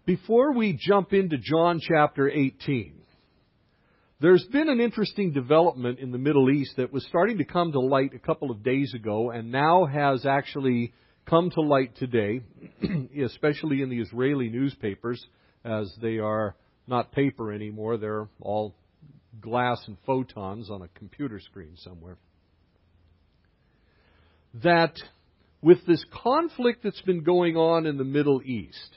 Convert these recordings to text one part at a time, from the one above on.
Before we jump into John chapter 18, there's been an interesting development in the Middle East that was starting to come to light a couple of days ago and now has actually come to light today, especially in the Israeli newspapers, as they are not paper anymore. They're all glass and photons on a computer screen somewhere. That with this conflict that's been going on in the Middle East,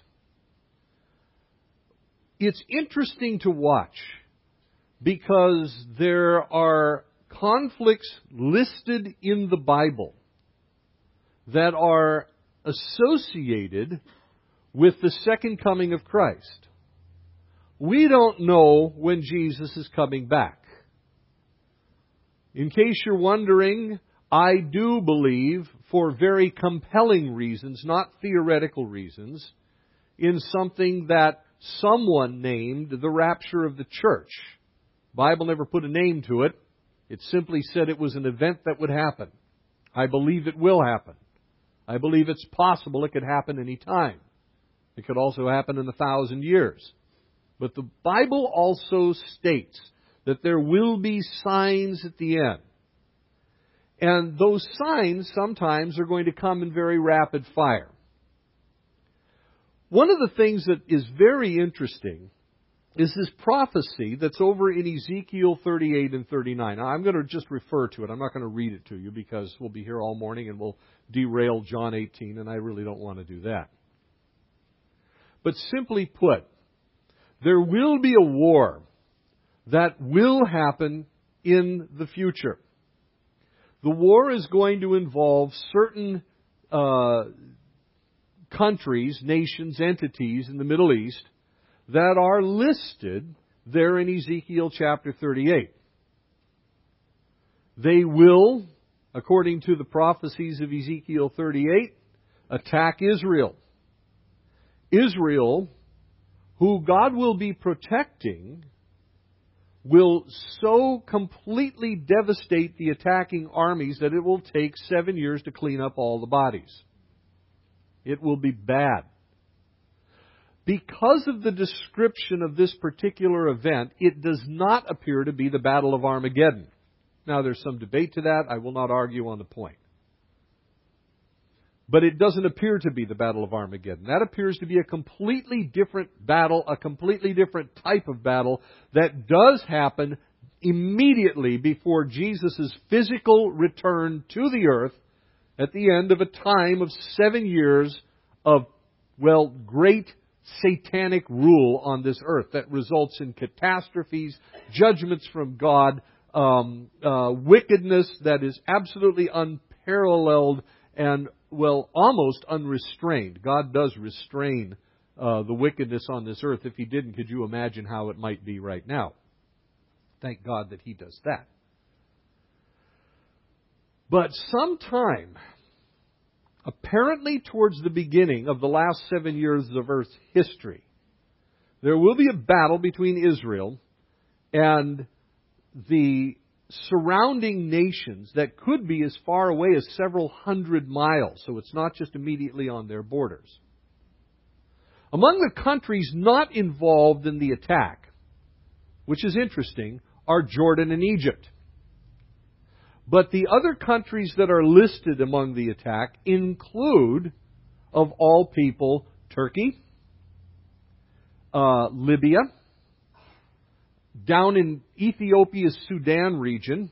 it's interesting to watch because there are conflicts listed in the Bible that are associated with the second coming of Christ. We don't know when Jesus is coming back. In case you're wondering, I do believe, for very compelling reasons, not theoretical reasons, in something that someone named the rapture of the church. The Bible never put a name to it. It simply said it was an event that would happen. I believe it will happen. I believe it's possible it could happen any time. It could also happen in 1,000 years. But the Bible also states that there will be signs at the end. And those signs sometimes are going to come in very rapid fire. One of the things that is very interesting is this prophecy that's over in Ezekiel 38 and 39. Now, I'm going to just refer to it. I'm not going to read it to you because we'll be here all morning and we'll derail John 18, and I really don't want to do that. But simply put, there will be a war that will happen in the future. The war is going to involve certain countries, nations, entities in the Middle East that are listed there in Ezekiel chapter 38. They will, according to the prophecies of Ezekiel 38, attack Israel. Israel, who God will be protecting, will so completely devastate the attacking armies that it will take 7 years to clean up all the bodies. It will be bad. Because of the description of this particular event, it does not appear to be the Battle of Armageddon. Now, there's some debate to that. I will not argue on the point. But it doesn't appear to be the Battle of Armageddon. That appears to be a completely different battle, a completely different type of battle that does happen immediately before Jesus' physical return to the earth at the end of a time of 7 years of, great satanic rule on this earth that results in catastrophes, judgments from God, wickedness that is absolutely unparalleled and, almost unrestrained. God does restrain the wickedness on this earth. If He didn't, could you imagine how it might be right now? Thank God that He does that. But sometime, apparently towards the beginning of the last 7 years of Earth's history, there will be a battle between Israel and the surrounding nations that could be as far away as several hundred miles. So it's not just immediately on their borders. Among the countries not involved in the attack, which is interesting, are Jordan and Egypt. But the other countries that are listed among the attack include, of all people, Turkey, Libya, down in Ethiopia's Sudan region,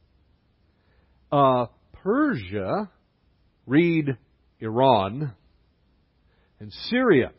Persia, read Iran, and Syria.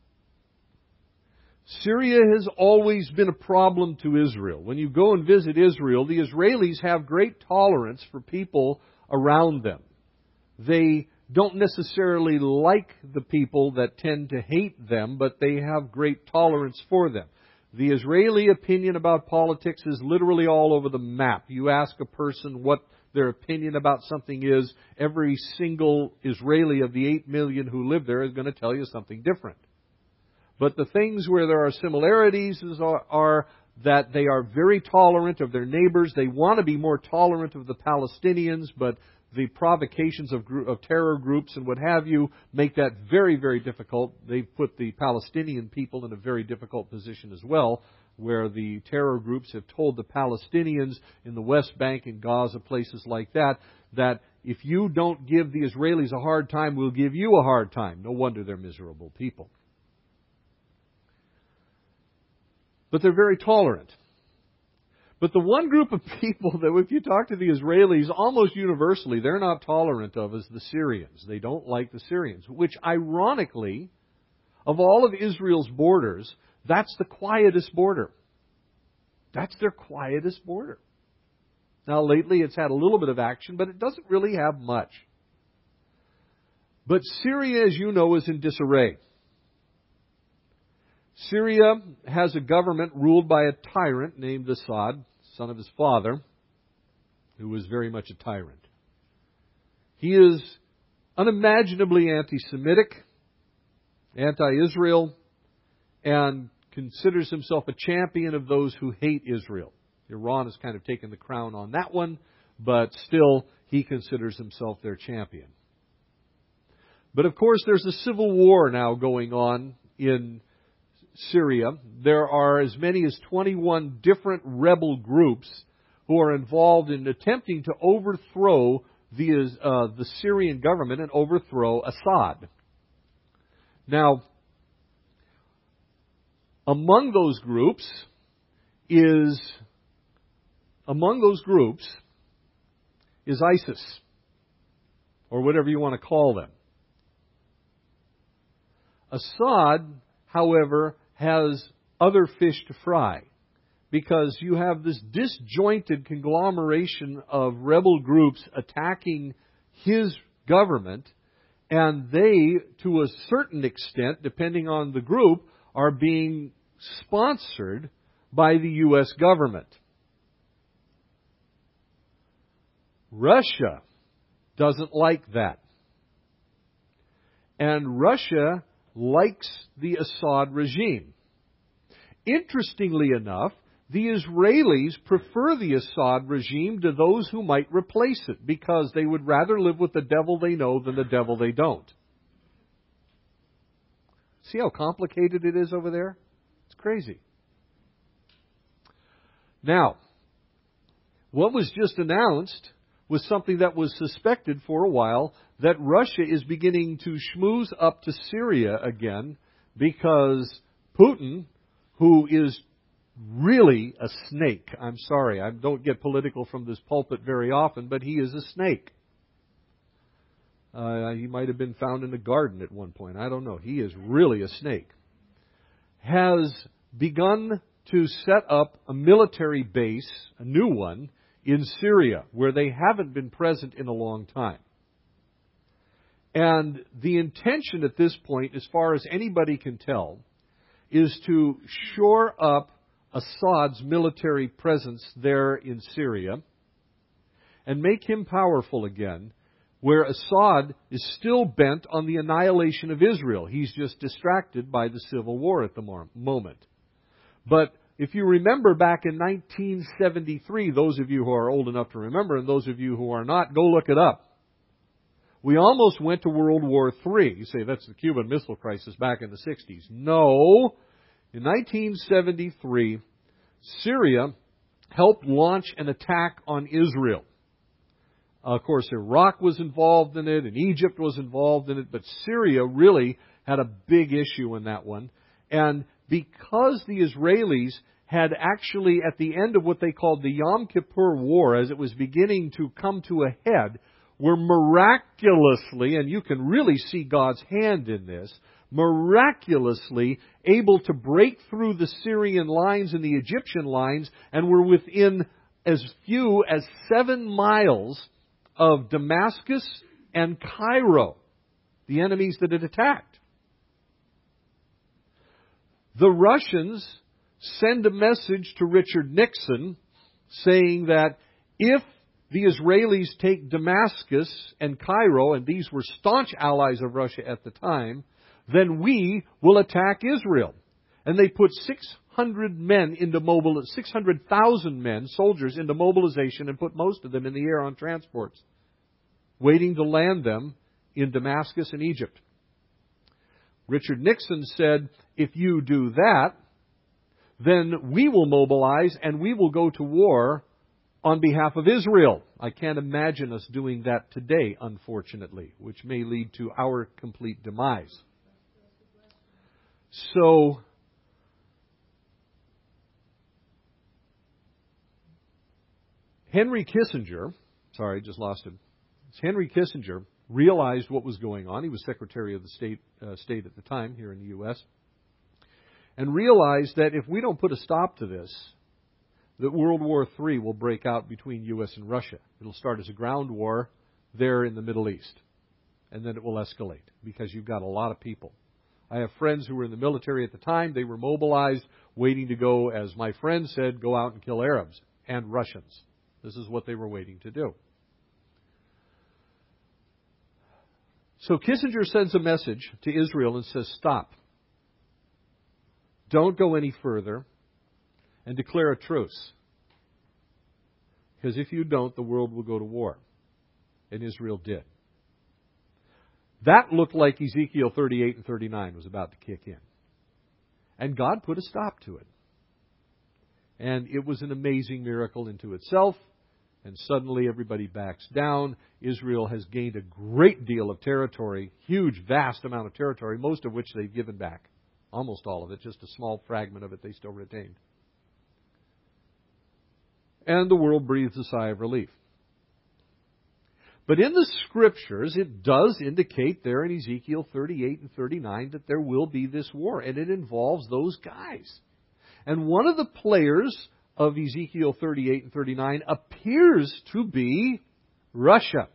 Syria has always been a problem to Israel. When you go and visit Israel, the Israelis have great tolerance for people around them. They don't necessarily like the people that tend to hate them, but they have great tolerance for them. The Israeli opinion about politics is literally all over the map. You ask a person what their opinion about something is, every single Israeli of the 8 million who live there is going to tell you something different. But the things where there are similarities are that they are very tolerant of their neighbors. They want to be more tolerant of the Palestinians, but the provocations of terror groups and what have you make that very, very difficult. They've put the Palestinian people in a very difficult position as well, where the terror groups have told the Palestinians in the West Bank and Gaza, places like that, that if you don't give the Israelis a hard time, we'll give you a hard time. No wonder they're miserable people. But they're very tolerant. But the one group of people that if you talk to the Israelis, almost universally, they're not tolerant of is the Syrians. They don't like the Syrians, which ironically, of all of Israel's borders, that's the quietest border. That's their quietest border. Now, lately it's had a little bit of action, but it doesn't really have much. But Syria, as you know, is in disarray. Syria has a government ruled by a tyrant named Assad, son of his father, who was very much a tyrant. He is unimaginably anti-Semitic, anti-Israel, and considers himself a champion of those who hate Israel. Iran has kind of taken the crown on that one, but still he considers himself their champion. But of course there's a civil war now going on in Syria. There are as many as 21 different rebel groups who are involved in attempting to overthrow the Syrian government and overthrow Assad. Now, among those groups is ISIS, or whatever you want to call them. Assad, however, has other fish to fry, because you have this disjointed conglomeration of rebel groups attacking his government, and they, to a certain extent, depending on the group, are being sponsored by the U.S. government. Russia doesn't like that. And Russia likes the Assad regime. Interestingly enough, the Israelis prefer the Assad regime to those who might replace it, because they would rather live with the devil they know than the devil they don't. See how complicated it is over there? It's crazy. Now, what was just announced was something that was suspected for a while, that Russia is beginning to schmooze up to Syria again, because Putin, who is really a snake, I'm sorry, I don't get political from this pulpit very often, but he is a snake. He might have been found in a garden at one point. I don't know. He is really a snake. Has begun to set up a military base, a new one, in Syria, where they haven't been present in a long time. And the intention at this point, as far as anybody can tell, is to shore up Assad's military presence there in Syria and make him powerful again, where Assad is still bent on the annihilation of Israel. He's just distracted by the civil war at the moment. But if you remember back in 1973, those of you who are old enough to remember, and those of you who are not, go look it up. We almost went to World War III. You say, that's the Cuban Missile Crisis back in the 60s. No. In 1973, Syria helped launch an attack on Israel. Of course, Iraq was involved in it, and Egypt was involved in it, but Syria really had a big issue in that one. And because the Israelis had actually, at the end of what they called the Yom Kippur War, as it was beginning to come to a head, were miraculously, and you can really see God's hand in this, miraculously able to break through the Syrian lines and the Egyptian lines, and were within as few as 7 miles of Damascus and Cairo, the enemies that it attacked. The Russians send a message to Richard Nixon saying that if the Israelis take Damascus and Cairo, and these were staunch allies of Russia at the time, then we will attack Israel. And they put 600,000 men, soldiers, into mobilization, and put most of them in the air on transports. waiting to land them in Damascus and Egypt. Richard Nixon said, if you do that, then we will mobilize and we will go to war on behalf of Israel. I can't imagine us doing that today, unfortunately, which may lead to our complete demise. So, Henry Kissinger realized what was going on. He was Secretary of the State at the time here in the U.S. and realized that if we don't put a stop to this, that World War III will break out between U.S. and Russia. It'll start as a ground war there in the Middle East. And then it will escalate because you've got a lot of people. I have friends who were in the military at the time. They were mobilized, waiting to go, as my friend said, go out and kill Arabs and Russians. This is what they were waiting to do. So Kissinger sends a message to Israel and says, stop. Don't go any further and declare a truce. Because if you don't, the world will go to war. And Israel did. That looked like Ezekiel 38 and 39 was about to kick in. And God put a stop to it. And it was an amazing miracle into itself. And suddenly everybody backs down. Israel has gained a great deal of territory, huge, vast amount of territory, most of which they've given back. Almost all of it, just a small fragment of it they still retained. And the world breathes a sigh of relief. But in the Scriptures, it does indicate there in Ezekiel 38 and 39 that there will be this war, and it involves those guys. And one of the players of Ezekiel 38 and 39 appears to be Russia.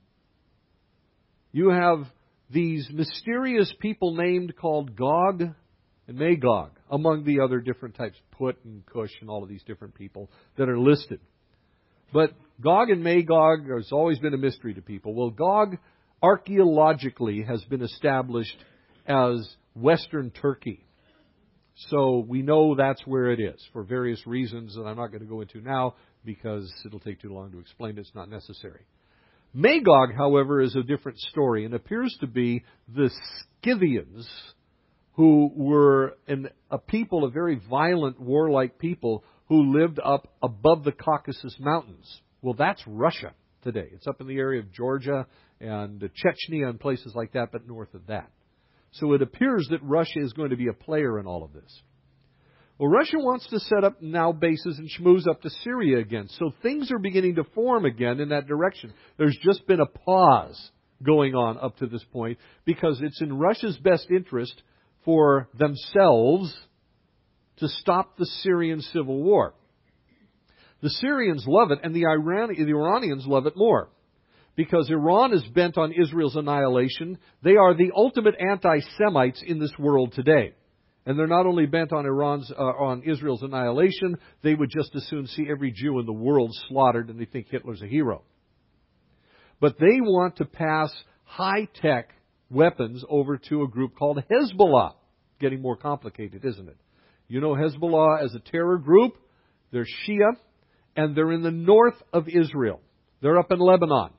You have these mysterious people named called Gog and Magog, among the other different types, Put and Cush and all of these different people that are listed. But Gog and Magog has always been a mystery to people. Well, Gog archaeologically has been established as Western Turkey. So we know that's where it is for various reasons that I'm not going to go into now because it'll take too long to explain. It's not necessary. Magog, however, is a different story and appears to be the Scythians, who were a people, a very violent, warlike people who lived up above the Caucasus Mountains. Well, that's Russia today. It's up in the area of Georgia and Chechnya and places like that, but north of that. So it appears that Russia is going to be a player in all of this. Well, Russia wants to set up now bases and schmooze up to Syria again. So things are beginning to form again in that direction. There's just been a pause going on up to this point because it's in Russia's best interest for themselves to stop the Syrian civil war. The Syrians love it, and the Iranians love it more. Because Iran is bent on Israel's annihilation. They are the ultimate anti-Semites in this world today. And they're not only bent on on Israel's annihilation, they would just as soon see every Jew in the world slaughtered, and they think Hitler's a hero. But they want to pass high-tech weapons over to a group called Hezbollah. Getting more complicated, isn't it? You know Hezbollah as a terror group. They're Shia, and they're in the north of Israel. They're up in Lebanon.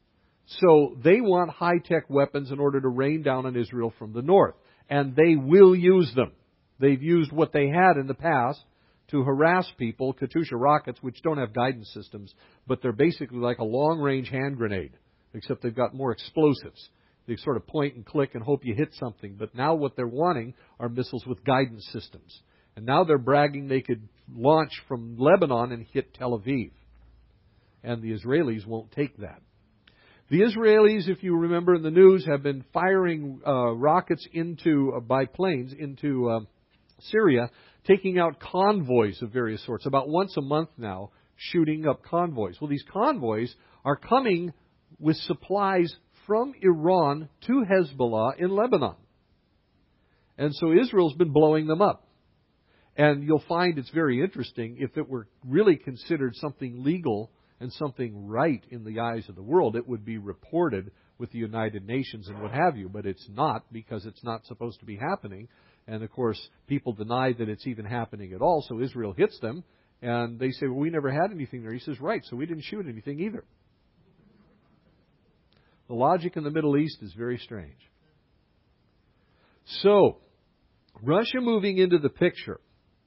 So they want high-tech weapons in order to rain down on Israel from the north. And they will use them. They've used what they had in the past to harass people, Katyusha rockets, which don't have guidance systems, but they're basically like a long-range hand grenade, except they've got more explosives. They sort of point and click and hope you hit something. But now what they're wanting are missiles with guidance systems. And now they're bragging they could launch from Lebanon and hit Tel Aviv. And the Israelis won't take that. The Israelis, if you remember in the news, have been firing rockets by planes into Syria, taking out convoys of various sorts. About once a month now, shooting up convoys. Well, these convoys are coming with supplies from Iran to Hezbollah in Lebanon. And so Israel's been blowing them up. And you'll find it's very interesting if it were really considered something legal and something right in the eyes of the world, it would be reported with the United Nations and what have you. But it's not, because it's not supposed to be happening. And, of course, people deny that it's even happening at all. So Israel hits them, and they say, well, we never had anything there. He says, right, so we didn't shoot anything either. The logic in the Middle East is very strange. So, Russia moving into the picture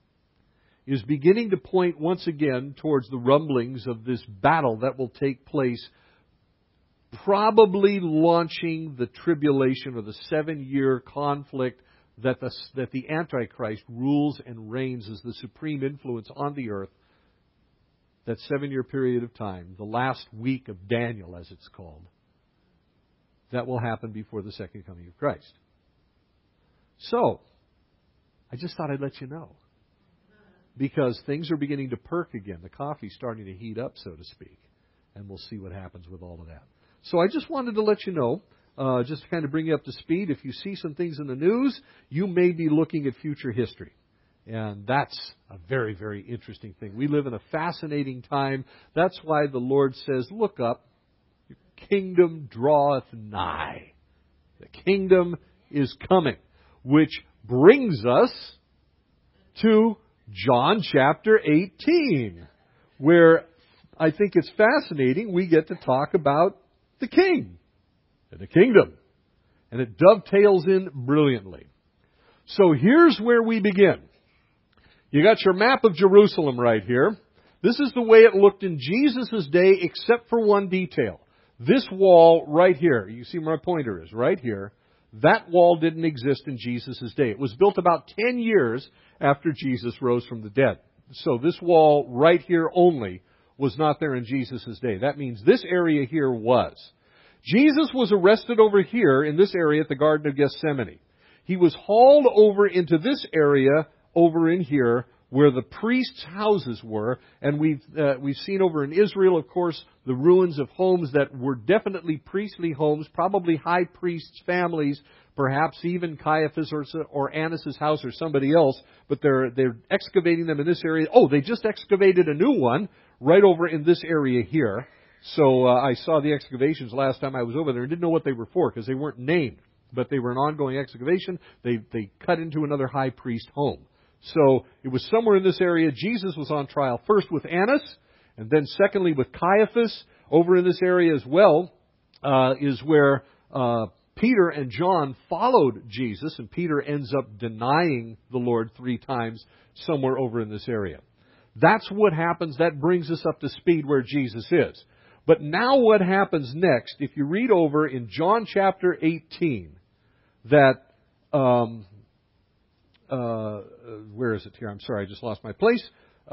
is beginning to point once again towards the rumblings of this battle that will take place, probably launching the tribulation or the 7-year conflict that the Antichrist rules and reigns as the supreme influence on the earth. That 7-year period of time, the last week of Daniel, as it's called, that will happen before the second coming of Christ. So, I just thought I'd let you know. Because things are beginning to perk again. The coffee's starting to heat up, so to speak. And we'll see what happens with all of that. So I just wanted to let you know, just to kind of bring you up to speed. If you see some things in the news, you may be looking at future history. And that's a very, very interesting thing. We live in a fascinating time. That's why the Lord says, look up, your kingdom draweth nigh. The kingdom is coming. Which brings us to John chapter 18, where I think it's fascinating we get to talk about the king and the kingdom. And it dovetails in brilliantly. So here's where we begin. You got your map of Jerusalem right here. This is the way it looked in Jesus' day, except for one detail. This wall right here, you see where my pointer is, right here. That wall didn't exist in Jesus' day. It was built about 10 years after Jesus rose from the dead. So this wall right here only was not there in Jesus' day. That means this area here was. Jesus was arrested over here in this area at the Garden of Gethsemane. He was hauled over into this area over in here where the priests' houses were. And we've seen over in Israel, of course, the ruins of homes that were definitely priestly homes, probably high priests' families, perhaps even Caiaphas or Annas' house or somebody else. But they're excavating them in this area. Oh, they just excavated a new one right over in this area here. So I saw the excavations last time I was over there and didn't know what they were for because they weren't named. But they were an ongoing excavation. They cut into another high priest home. So it was somewhere in this area. Jesus was on trial first with Annas, and then secondly with Caiaphas. Over in this area as well is where Peter and John followed Jesus, and Peter ends up denying the Lord 3 times somewhere over in this area. That's what happens. That brings us up to speed where Jesus is. But now what happens next, if you read over in John chapter 18, that... where is it here? I'm sorry, I just lost my place.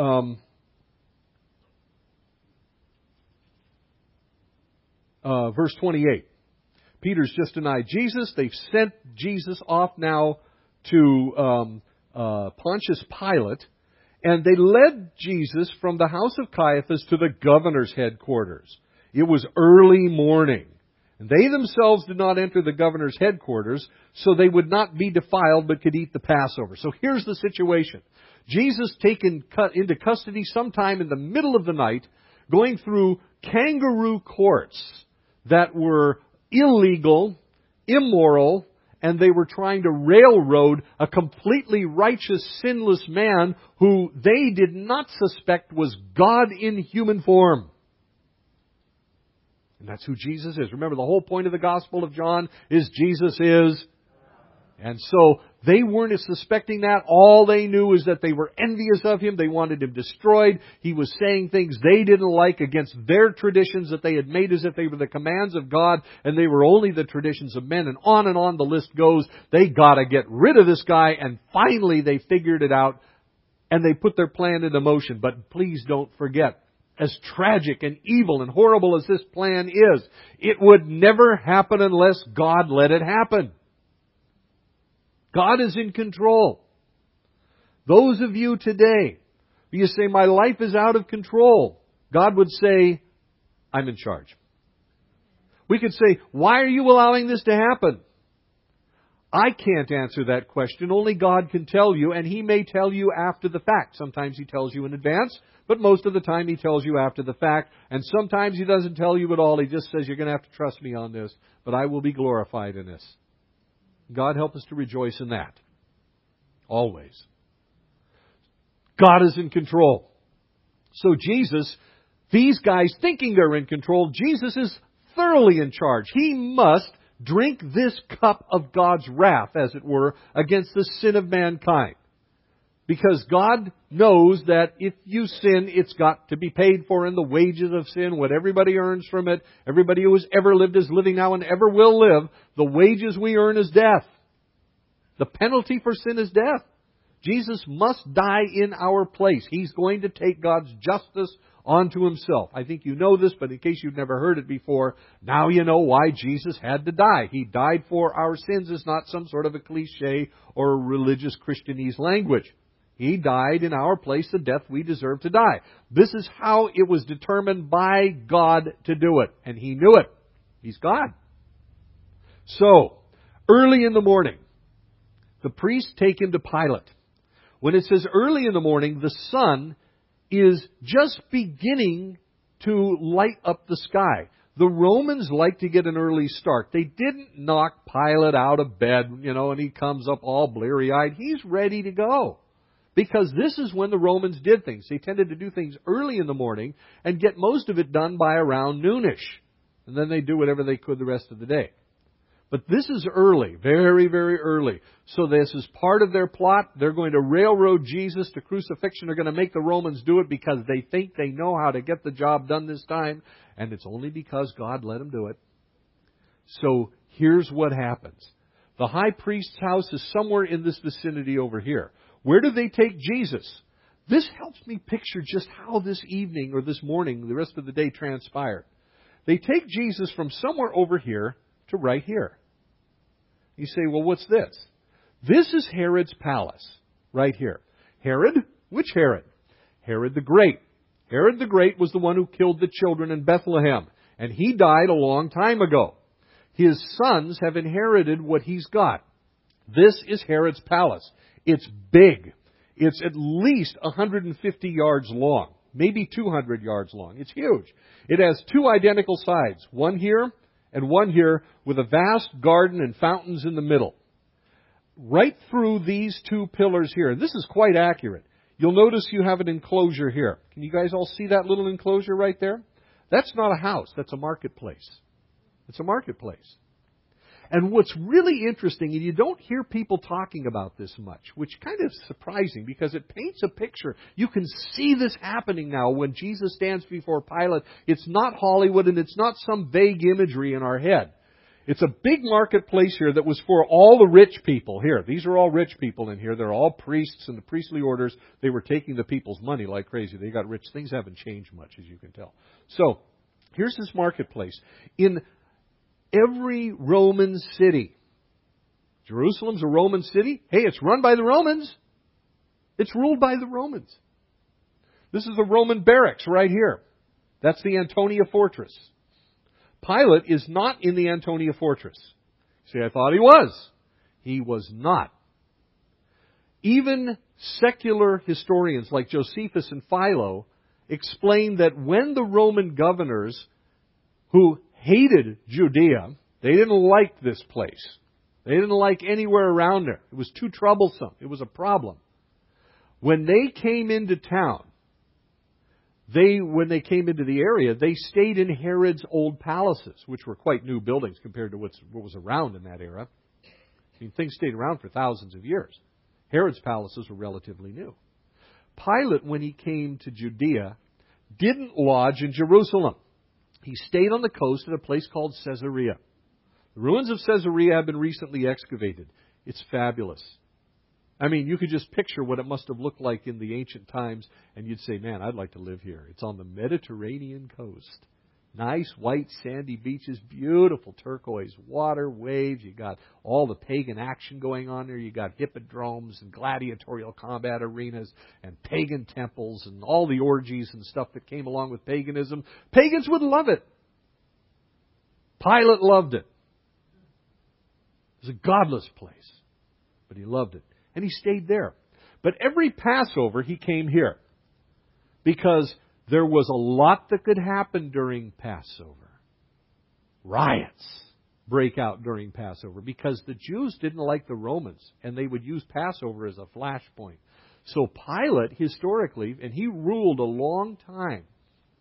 Verse 28. Peter's just denied Jesus. They've sent Jesus off now to Pontius Pilate. And they led Jesus from the house of Caiaphas to the governor's headquarters. It was early morning. And they themselves did not enter the governor's headquarters, so they would not be defiled, but could eat the Passover. So here's the situation. Jesus taken into custody sometime in the middle of the night, going through kangaroo courts that were illegal, immoral, and they were trying to railroad a completely righteous, sinless man who they did not suspect was God in human form. And that's who Jesus is. Remember, the whole point of the Gospel of John is Jesus is. And so they weren't suspecting that. All they knew is that they were envious of Him. They wanted Him destroyed. He was saying things they didn't like against their traditions that they had made as if they were the commands of God and they were only the traditions of men. And on the list goes. They got to get rid of this guy. And finally they figured it out and they put their plan into motion. But please don't forget, as tragic and evil and horrible as this plan is, it would never happen unless God let it happen. God is in control. Those of you today, you say, my life is out of control. God would say, I'm in charge. We could say, why are you allowing this to happen? I can't answer that question. Only God can tell you, and He may tell you after the fact. Sometimes He tells you in advance, but most of the time He tells you after the fact. And sometimes He doesn't tell you at all. He just says, you're going to have to trust me on this, but I will be glorified in this. God help us to rejoice in that. Always. God is in control. So Jesus, these guys thinking they're in control, Jesus is thoroughly in charge. He must drink this cup of God's wrath, as it were, against the sin of mankind. Because God knows that if you sin, it's got to be paid for, and the wages of sin, what everybody earns from it, everybody who has ever lived is living now and ever will live, the wages we earn is death. The penalty for sin is death. Jesus must die in our place. He's going to take God's justice onto Himself. I think you know this, but in case you've never heard it before, now you know why Jesus had to die. He died for our sins. It's not some sort of a cliche or a religious Christianese language. He died in our place the death we deserve to die. This is how it was determined by God to do it. And He knew it. He's God. So, early in the morning, the priests take Him to Pilate. When it says early in the morning, the sun is just beginning to light up the sky. The Romans like to get an early start. They didn't knock Pilate out of bed, and he comes up all bleary-eyed. He's ready to go. Because this is when the Romans did things. They tended to do things early in the morning and get most of it done by around noonish. And then they do whatever they could the rest of the day. But this is early, very, very early. So this is part of their plot. They're going to railroad Jesus to crucifixion. They're going to make the Romans do it because they think they know how to get the job done this time. And it's only because God let them do it. So here's what happens. The high priest's house is somewhere in this vicinity over here. Where do they take Jesus? This helps me picture just how this evening or this morning, the rest of the day transpired. They take Jesus from somewhere over here to right here. You say, well, what's this? This is Herod's palace, right here. Herod? Which Herod? Herod the Great. Herod the Great was the one who killed the children in Bethlehem, and he died a long time ago. His sons have inherited what he's got. This is Herod's palace. It's big. It's at least 150 yards long, maybe 200 yards long. It's huge. It has two identical sides, one here and one here, with a vast garden and fountains in the middle. Right through these two pillars here, this is quite accurate. You'll notice you have an enclosure here. Can you guys all see that little enclosure right there? That's not a house. That's a marketplace. It's a marketplace. And what's really interesting, and you don't hear people talking about this much, which kind of surprising because it paints a picture. You can see this happening now when Jesus stands before Pilate. It's not Hollywood and it's not some vague imagery in our head. It's a big marketplace here that was for all the rich people here. These are all rich people in here. They're all priests and the priestly orders. They were taking the people's money like crazy. They got rich. Things haven't changed much, as you can tell. So, here's this marketplace. In every Roman city. Jerusalem's a Roman city. Hey, it's run by the Romans. It's ruled by the Romans. This is the Roman barracks right here. That's the Antonia Fortress. Pilate is not in the Antonia Fortress. See, I thought he was. He was not. Even secular historians like Josephus and Philo explain that when the Roman governors who hated Judea, they didn't like this place. They didn't like anywhere around there. It was too troublesome. It was a problem. When they came into town, when they came into the area, they stayed in Herod's old palaces, which were quite new buildings compared to what was around in that era. I mean, things stayed around for thousands of years. Herod's palaces were relatively new. Pilate, when he came to Judea, didn't lodge in Jerusalem. He stayed on the coast at a place called Caesarea. The ruins of Caesarea have been recently excavated. It's fabulous. I mean, you could just picture what it must have looked like in the ancient times, and you'd say, man, I'd like to live here. It's on the Mediterranean coast. Nice white sandy beaches, beautiful turquoise water, waves. You got all the pagan action going on there. You got hippodromes and gladiatorial combat arenas and pagan temples and all the orgies and stuff that came along with paganism. Pagans would love it. Pilate loved it. It was a godless place, but he loved it. And he stayed there. But every Passover, he came here because there was a lot that could happen during Passover. Riots break out during Passover because the Jews didn't like the Romans, and they would use Passover as a flashpoint. So Pilate, historically, and he ruled a long time,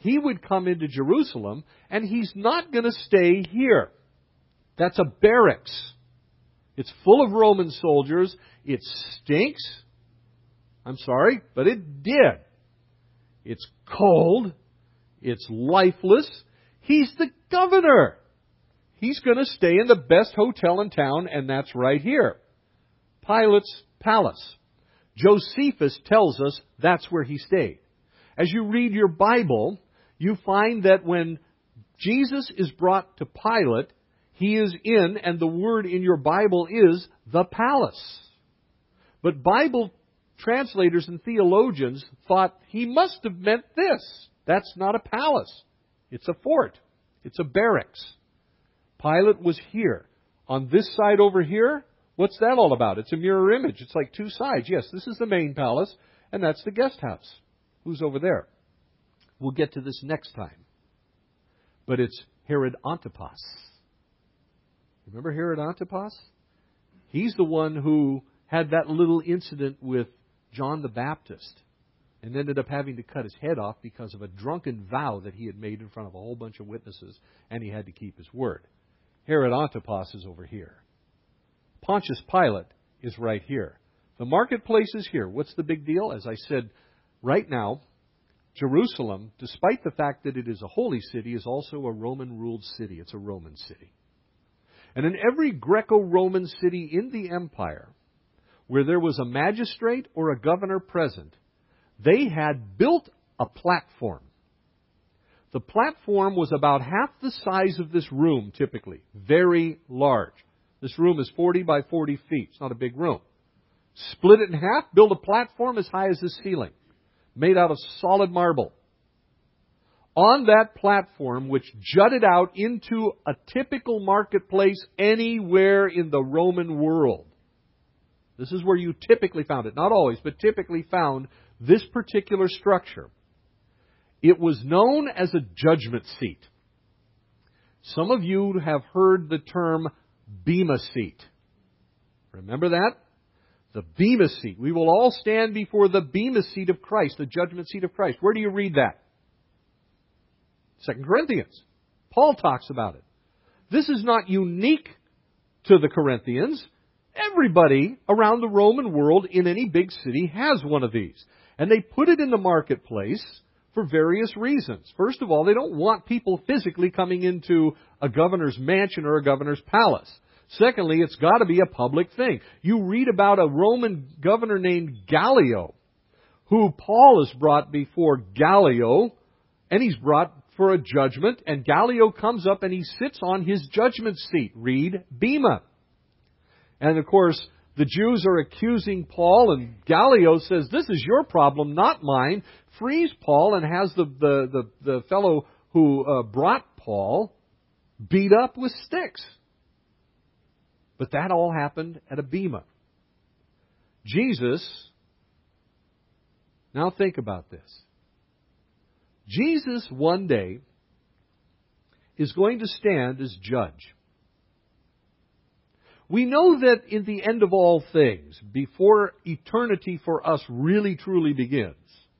He would come into Jerusalem, and He's not going to stay here. That's a barracks. It's full of Roman soldiers. It stinks. I'm sorry, but it did. It's cold. It's lifeless. He's the governor. He's going to stay in the best hotel in town, and that's right here. Pilate's palace. Josephus tells us that's where he stayed. As you read your Bible, you find that when Jesus is brought to Pilate, He is in, and the word in your Bible is, the palace. But Bible translators and theologians thought He must have meant this. That's not a palace. It's a fort. It's a barracks. Pilate was here. On this side over here, what's that all about? It's a mirror image. It's like two sides. Yes, this is the main palace, and that's the guest house. Who's over there? We'll get to this next time. But it's Herod Antipas. Remember Herod Antipas? He's the one who had that little incident with John the Baptist and ended up having to cut his head off because of a drunken vow that he had made in front of a whole bunch of witnesses, and he had to keep his word. Herod Antipas is over here. Pontius Pilate is right here. The marketplace is here. What's the big deal? As I said, right now, Jerusalem, despite the fact that it is a holy city, is also a Roman-ruled city. It's a Roman city. And in every Greco-Roman city in the empire, where there was a magistrate or a governor present, they had built a platform. The platform was about half the size of this room, typically. Very large. This room is 40 by 40 feet. It's not a big room. Split it in half, build a platform as high as the ceiling, made out of solid marble. On that platform, which jutted out into a typical marketplace anywhere in the Roman world. This is where you typically found it. Not always, but typically found this particular structure. It was known as a judgment seat. Some of you have heard the term Bema seat. Remember that? The Bema seat. We will all stand before the Bema seat of Christ, the judgment seat of Christ. Where do you read that? 2 Corinthians. Paul talks about it. This is not unique to the Corinthians. Everybody around the Roman world in any big city has one of these. And they put it in the marketplace for various reasons. First of all, they don't want people physically coming into a governor's mansion or a governor's palace. Secondly, it's got to be a public thing. You read about a Roman governor named Gallio, who Paul is brought before Gallio, and he's brought for a judgment, and Gallio comes up and he sits on his judgment seat. Read Bema. And of course, the Jews are accusing Paul, and Gallio says, "This is your problem, not mine." Frees Paul and has the fellow who brought Paul beat up with sticks. But that all happened at a Bema. Jesus, now think about this. Jesus one day is going to stand as judge. We know that in the end of all things, before eternity for us really truly begins,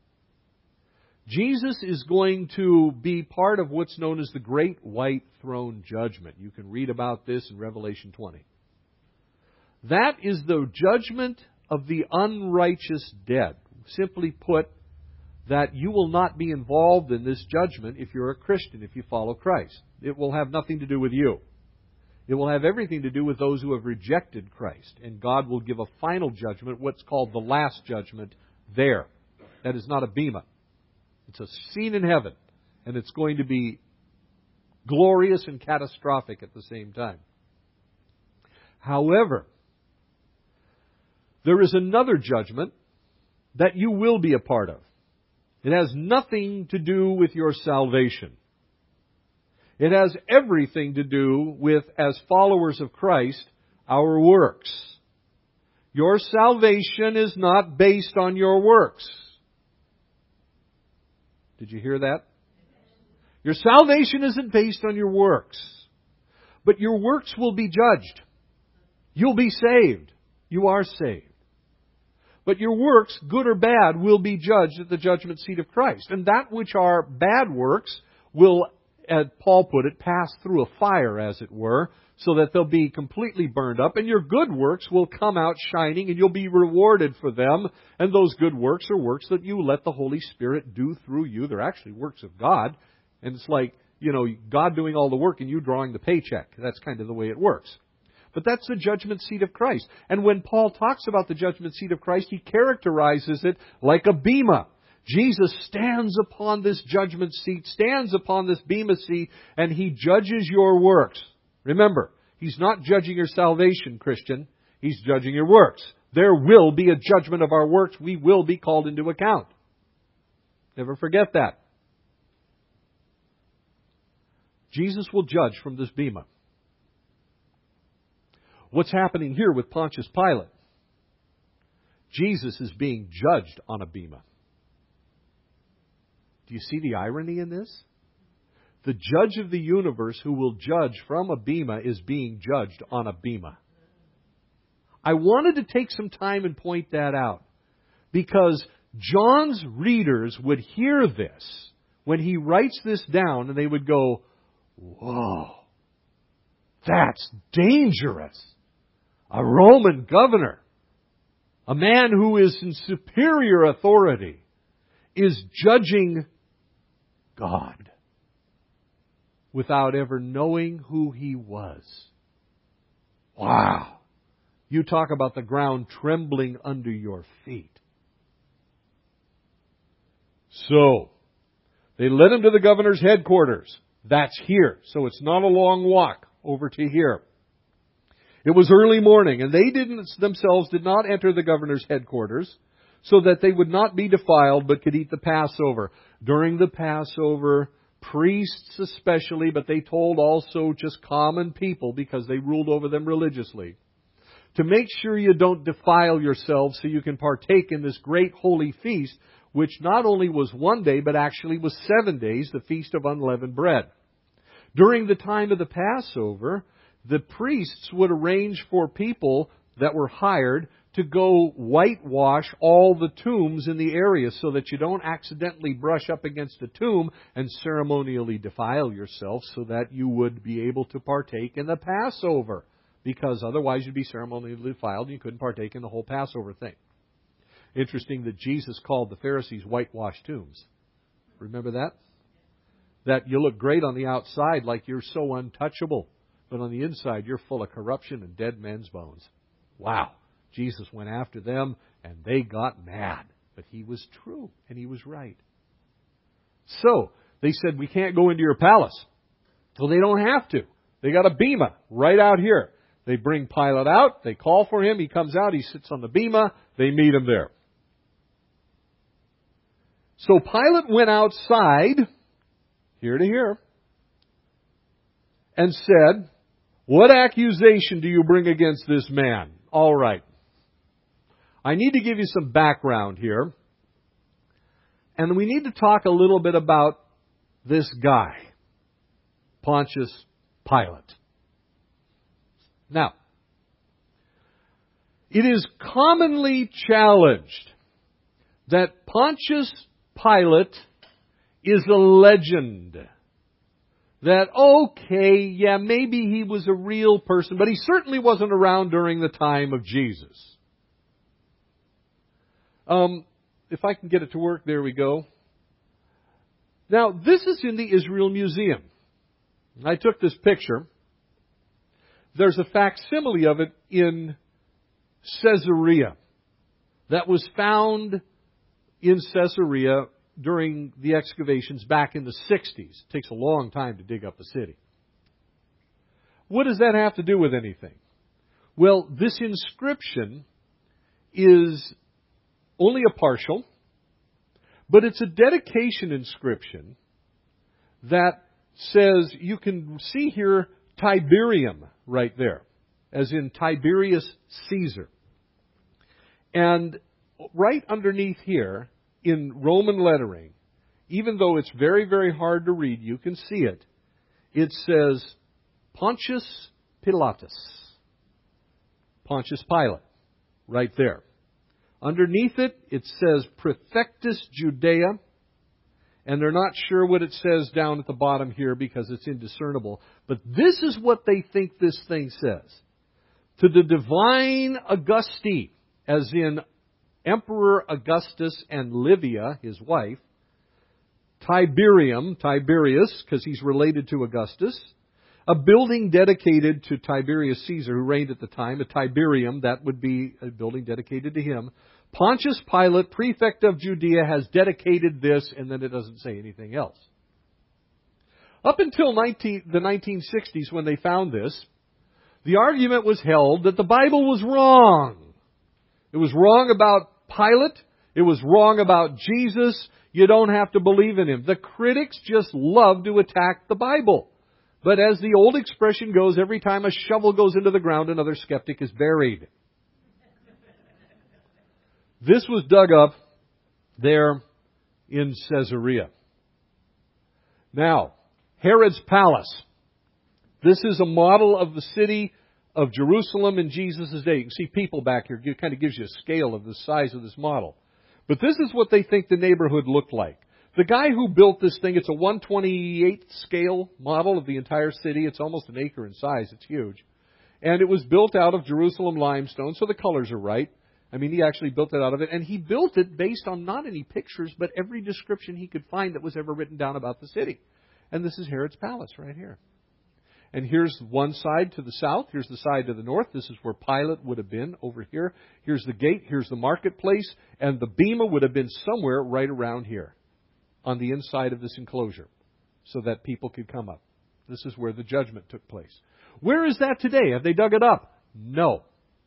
Jesus is going to be part of what's known as the Great White Throne Judgment. You can read about this in Revelation 20. That is the judgment of the unrighteous dead. Simply put, that you will not be involved in this judgment if you're a Christian, if you follow Christ. It will have nothing to do with you. It will have everything to do with those who have rejected Christ. And God will give a final judgment, what's called the last judgment, there. That is not a Bema. It's a scene in heaven. And it's going to be glorious and catastrophic at the same time. However, there is another judgment that you will be a part of. It has nothing to do with your salvation. It has everything to do with, as followers of Christ, our works. Your salvation is not based on your works. Did you hear that? Your salvation isn't based on your works. But your works will be judged. You'll be saved. You are saved. But your works, good or bad, will be judged at the judgment seat of Christ. And that which are bad works will, as Paul put it, pass through a fire, as it were, so that they'll be completely burned up. And your good works will come out shining, and you'll be rewarded for them. And those good works are works that you let the Holy Spirit do through you. They're actually works of God. And it's like, God doing all the work and you drawing the paycheck. That's kind of the way it works. But that's the judgment seat of Christ. And when Paul talks about the judgment seat of Christ, he characterizes it like a bema. Jesus stands upon this judgment seat, stands upon this bema seat, and he judges your works. Remember, he's not judging your salvation, Christian. He's judging your works. There will be a judgment of our works. We will be called into account. Never forget that. Jesus will judge from this bema. What's happening here with Pontius Pilate? Jesus is being judged on a bema. Do you see the irony in this? The judge of the universe who will judge from a bema is being judged on a bema. I wanted to take some time and point that out because John's readers would hear this when he writes this down and they would go, "Whoa, that's dangerous. A Roman governor, a man who is in superior authority, is judging God without ever knowing who He was." Wow. You talk about the ground trembling under your feet. So, they led him to the governor's headquarters. That's here. So it's not a long walk over to here. It was early morning, and they themselves did not enter the governor's headquarters, so that they would not be defiled, but could eat the Passover. During the Passover, priests especially, but they told also just common people, because they ruled over them religiously, to make sure you don't defile yourselves so you can partake in this great holy feast, which not only was one day, but actually was 7 days, the Feast of Unleavened Bread. During the time of the Passover, the priests would arrange for people that were hired to go whitewash all the tombs in the area so that you don't accidentally brush up against a tomb and ceremonially defile yourself so that you would be able to partake in the Passover. Because otherwise you'd be ceremonially defiled and you couldn't partake in the whole Passover thing. Interesting that Jesus called the Pharisees whitewashed tombs. Remember that? That you look great on the outside like you're so untouchable. But on the inside, you're full of corruption and dead men's bones. Wow. Jesus went after them, and they got mad. But He was true, and He was right. So, they said, "We can't go into your palace." So they don't have to. They got a bema right out here. They bring Pilate out. They call for him. He comes out. He sits on the bema. They meet him there. So Pilate went outside, here to here, and said, "What accusation do you bring against this man?" All right. I need to give you some background here. And we need to talk a little bit about this guy, Pontius Pilate. Now, it is commonly challenged that Pontius Pilate is a legend. That, okay, yeah, maybe he was a real person, but he certainly wasn't around during the time of Jesus. If I can get it to work, there we go. Now, this is in the Israel Museum. I took this picture. There's a facsimile of it in Caesarea that was found in Caesarea during the excavations back in the 60s. It takes a long time to dig up a city. What does that have to do with anything? Well, this inscription is only a partial, but it's a dedication inscription that says, you can see here Tiberium right there, as in Tiberius Caesar. And right underneath here, in Roman lettering, even though it's very, very hard to read, you can see it. It says Pontius Pilatus. Pontius Pilate. Right there. Underneath it, it says Prefectus Judea. And they're not sure what it says down at the bottom here because it's indiscernible. But this is what they think this thing says. To the divine Augusti, as in Emperor Augustus and Livia, his wife, Tiberius, because he's related to Augustus, a building dedicated to Tiberius Caesar, who reigned at the time, a Tiberium, that would be a building dedicated to him. Pontius Pilate, prefect of Judea, has dedicated this, and then it doesn't say anything else. Up until the 1960s, when they found this, the argument was held that the Bible was wrong. It was wrong about Pilate. It was wrong about Jesus. You don't have to believe in him. The critics just love to attack the Bible. But as the old expression goes, every time a shovel goes into the ground, another skeptic is buried. This was dug up there in Caesarea. Now, Herod's palace. This is a model of the city of Jerusalem in Jesus' day. You can see people back here. It kind of gives you a scale of the size of this model. But this is what they think the neighborhood looked like. The guy who built this thing, it's a 1/28 scale model of the entire city. It's almost an acre in size. It's huge. And it was built out of Jerusalem limestone, so the colors are right. I mean, he actually built it out of it. And he built it based on not any pictures, but every description he could find that was ever written down about the city. And this is Herod's palace right here. And here's one side to the south. Here's the side to the north. This is where Pilate would have been over here. Here's the gate. Here's the marketplace. And the bema would have been somewhere right around here on the inside of this enclosure so that people could come up. This is where the judgment took place. Where is that today? Have they dug it up? No.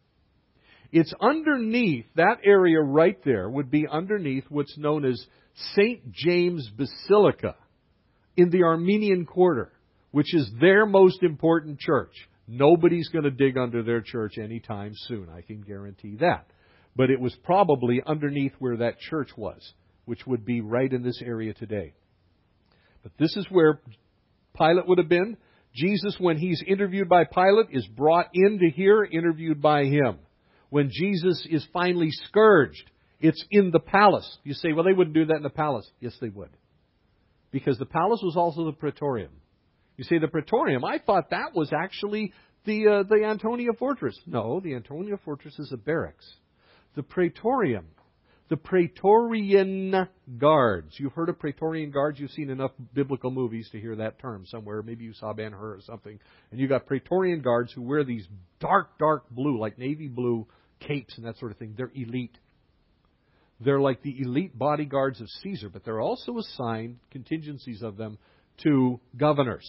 It's underneath, that area right there would be underneath what's known as St. James Basilica in the Armenian Quarter, which is their most important church. Nobody's going to dig under their church anytime soon, I can guarantee that. But it was probably underneath where that church was, which would be right in this area today. But this is where Pilate would have been. Jesus, when he's interviewed by Pilate, is brought into here, interviewed by him. When Jesus is finally scourged, it's in the palace. You say, well, they wouldn't do that in the palace. Yes, they would. Because the palace was also the Praetorium. You say the Praetorium, I thought that was actually the Antonia Fortress. No, the Antonia Fortress is a barracks. The Praetorium, the Praetorian Guards. You've heard of Praetorian Guards. You've seen enough biblical movies to hear that term somewhere. Maybe you saw Ben-Hur or something. And you got Praetorian Guards who wear these dark, dark blue, like navy blue capes and that sort of thing. They're elite. They're like the elite bodyguards of Caesar, but they're also assigned, contingencies of them, to governors.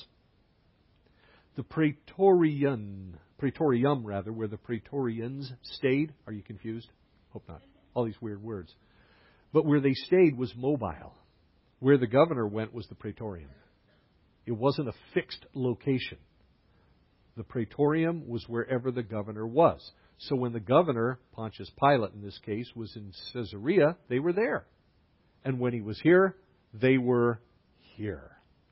The Praetorium, where the Praetorians stayed. Are you confused? Hope not. All these weird words. But where they stayed was mobile. Where the governor went was the Praetorium. It wasn't a fixed location. The Praetorium was wherever the governor was. So when the governor, Pontius Pilate in this case, was in Caesarea, they were there. And when he was here, they were here.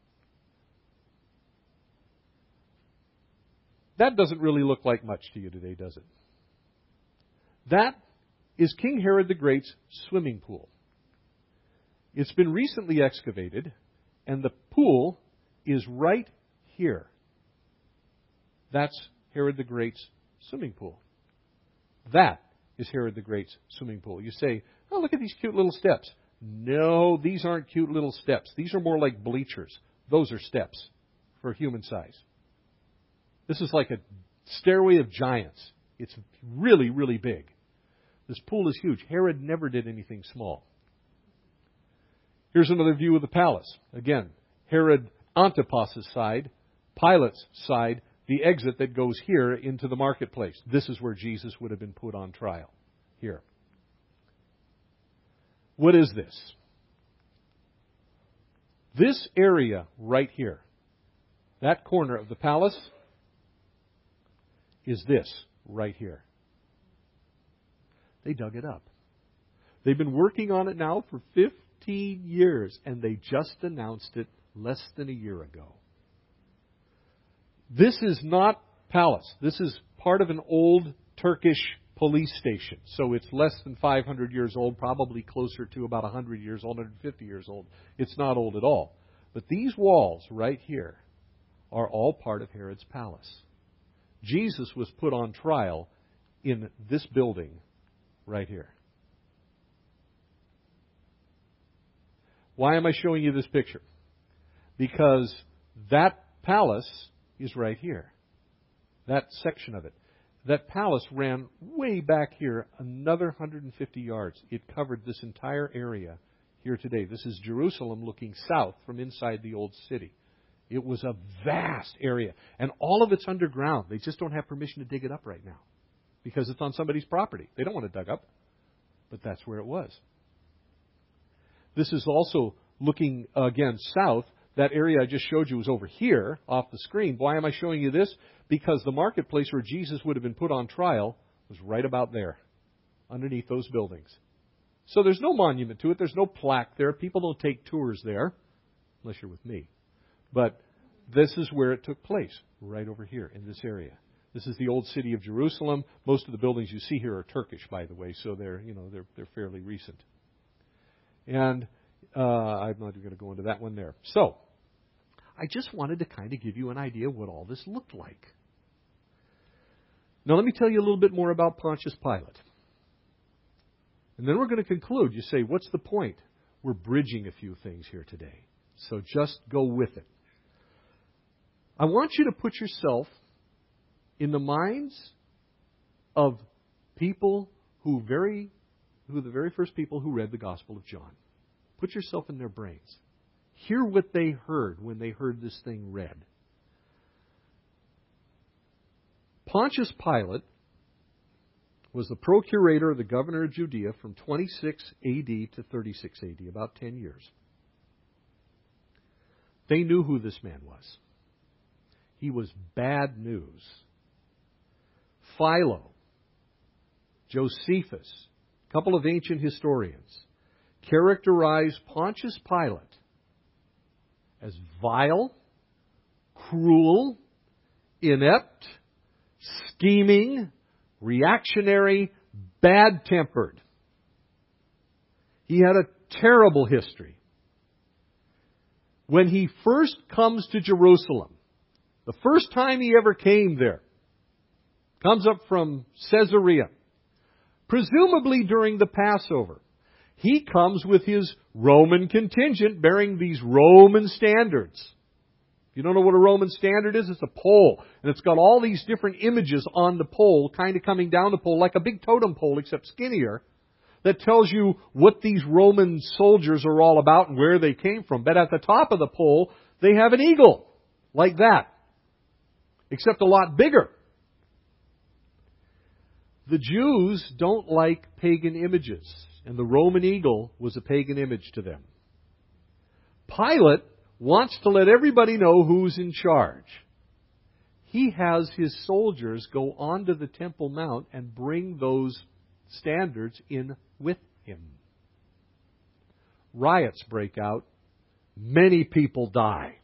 That doesn't really look like much to you today, does it? That is King Herod the Great's swimming pool. It's been recently excavated, and the pool is right here. That's Herod the Great's swimming pool. That is Herod the Great's swimming pool. You say, oh, look at these cute little steps. No, these aren't cute little steps. These are more like bleachers. Those are steps for human size. This is like a stairway of giants. It's really, really big. This pool is huge. Herod never did anything small. Here's another view of the palace. Again, Herod Antipas' side, Pilate's side, the exit that goes here into the marketplace. This is where Jesus would have been put on trial. Here. What is this? This area right here, that corner of the palace, is this right here. They dug it up. They've been working on it now for 15 years, and they just announced it less than a year ago. This is not palace. This is part of an old Turkish police station. So it's less than 500 years old, probably closer to about 100 years old, 150 years old. It's not old at all. But these walls right here are all part of Herod's palace. Jesus was put on trial in this building right here. Why am I showing you this picture? Because that palace is right here. That section of it. That palace ran way back here, another 150 yards. It covered this entire area here today. This is Jerusalem looking south from inside the old city. It was a vast area. And all of it's underground. They just don't have permission to dig it up right now because it's on somebody's property. They don't want it dug up. But that's where it was. This is also looking, again, south. That area I just showed you was over here off the screen. Why am I showing you this? Because the marketplace where Jesus would have been put on trial was right about there, underneath those buildings. So there's no monument to it. There's no plaque there. People don't take tours there, unless you're with me. But this is where it took place, right over here in this area. This is the old city of Jerusalem. Most of the buildings you see here are Turkish, by the way, so they're fairly recent. And I'm not even going to go into that one there. So, I just wanted to kind of give you an idea of what all this looked like. Now, let me tell you a little bit more about Pontius Pilate. And then we're going to conclude. You say, what's the point? We're bridging a few things here today. So just go with it. I want you to put yourself in the minds of people who the very first people who read the Gospel of John. Put yourself in their brains. Hear what they heard when they heard this thing read. Pontius Pilate was the procurator of the governor of Judea from 26 A.D. to 36 A.D., about 10 years. They knew who this man was. He was bad news. Philo, Josephus, a couple of ancient historians, characterize Pontius Pilate as vile, cruel, inept, scheming, reactionary, bad-tempered. He had a terrible history. When he first comes to Jerusalem, the first time he ever came there, comes up from Caesarea, presumably during the Passover. He comes with his Roman contingent bearing these Roman standards. If you don't know what a Roman standard is, it's a pole. And it's got all these different images on the pole, kind of coming down the pole, like a big totem pole, except skinnier, that tells you what these Roman soldiers are all about and where they came from. But at the top of the pole, they have an eagle, like that, except a lot bigger. The Jews don't like pagan images, and the Roman eagle was a pagan image to them. Pilate wants to let everybody know who's in charge. He has his soldiers go onto the Temple Mount and bring those standards in with him. Riots break out. Many people die.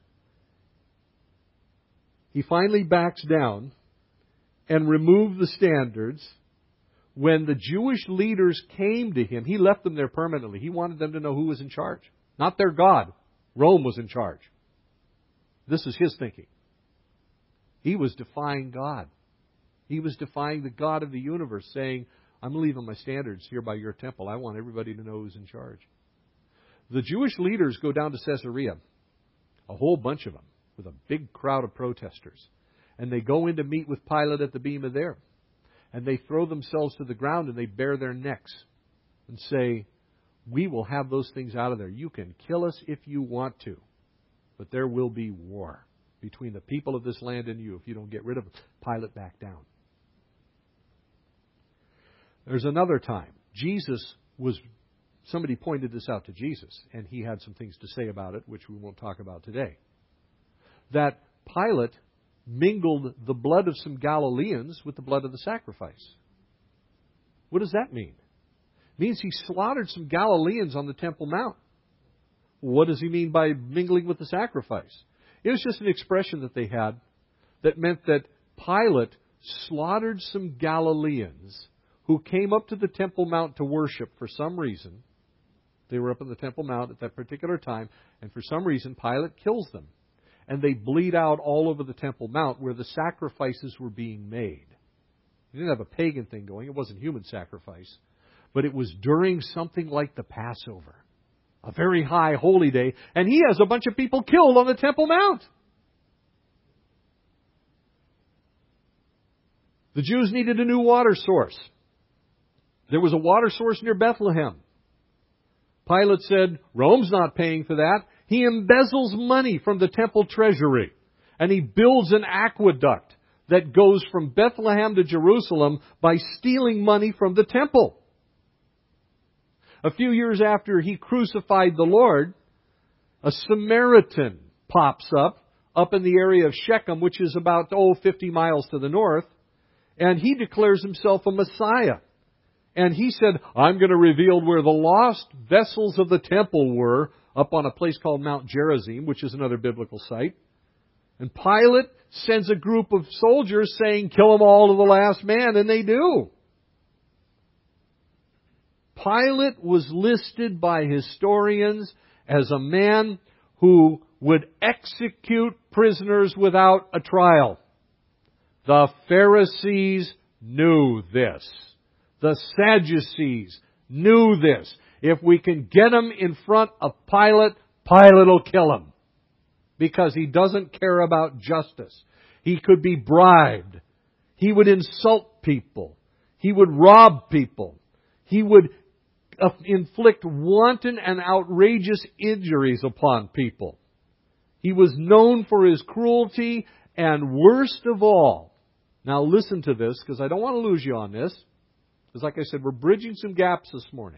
He finally backs down and removed the standards. When the Jewish leaders came to him, he left them there permanently. He wanted them to know who was in charge. Not their God. Rome was in charge. This is his thinking. He was defying God. He was defying the God of the universe, saying, I'm leaving my standards here by your temple. I want everybody to know who's in charge. The Jewish leaders go down to Caesarea, a whole bunch of them, with a big crowd of protesters. And they go in to meet with Pilate at the Bema there. And they throw themselves to the ground and they bare their necks and say, we will have those things out of there. You can kill us if you want to, but there will be war between the people of this land and you if you don't get rid of them. Pilate backed down. There's another time. Somebody pointed this out to Jesus, and he had some things to say about it, which we won't talk about today. That Pilate mingled the blood of some Galileans with the blood of the sacrifice. What does that mean? It means he slaughtered some Galileans on the Temple Mount. What does he mean by mingling with the sacrifice? It was just an expression that they had that meant that Pilate slaughtered some Galileans who came up to the Temple Mount to worship for some reason. They were up in the Temple Mount at that particular time, and for some reason Pilate kills them. And they bleed out all over the Temple Mount where the sacrifices were being made. He didn't have a pagan thing going. It wasn't human sacrifice. But it was during something like the Passover, a very high holy day, and he has a bunch of people killed on the Temple Mount. The Jews needed a new water source. There was a water source near Bethlehem. Pilate said, Rome's not paying for that. He embezzles money from the temple treasury, and he builds an aqueduct that goes from Bethlehem to Jerusalem by stealing money from the temple. A few years after he crucified the Lord, a Samaritan pops up in the area of Shechem, which is about 50 miles to the north, and he declares himself a Messiah. And he said, I'm going to reveal where the lost vessels of the temple were, up on a place called Mount Gerizim, which is another biblical site. And Pilate sends a group of soldiers saying, kill them all to the last man, and they do. Pilate was listed by historians as a man who would execute prisoners without a trial. The Pharisees knew this. The Sadducees knew this. If we can get him in front of Pilate, Pilate will kill him. Because he doesn't care about justice. He could be bribed. He would insult people. He would rob people. He would inflict wanton and outrageous injuries upon people. He was known for his cruelty, and worst of all, now listen to this, because I don't want to lose you on this, because like I said, we're bridging some gaps this morning.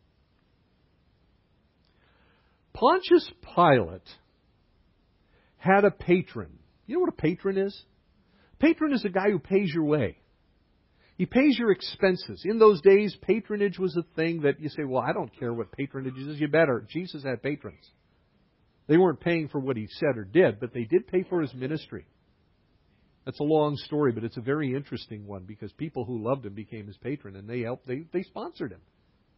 Pontius Pilate had a patron. You know what a patron is? Patron is a guy who pays your way. He pays your expenses. In those days, patronage was a thing that you say, well, I don't care what patronage is. You better. Jesus had patrons. They weren't paying for what he said or did, but they did pay for his ministry. That's a long story, but it's a very interesting one because people who loved him became his patron and they sponsored him.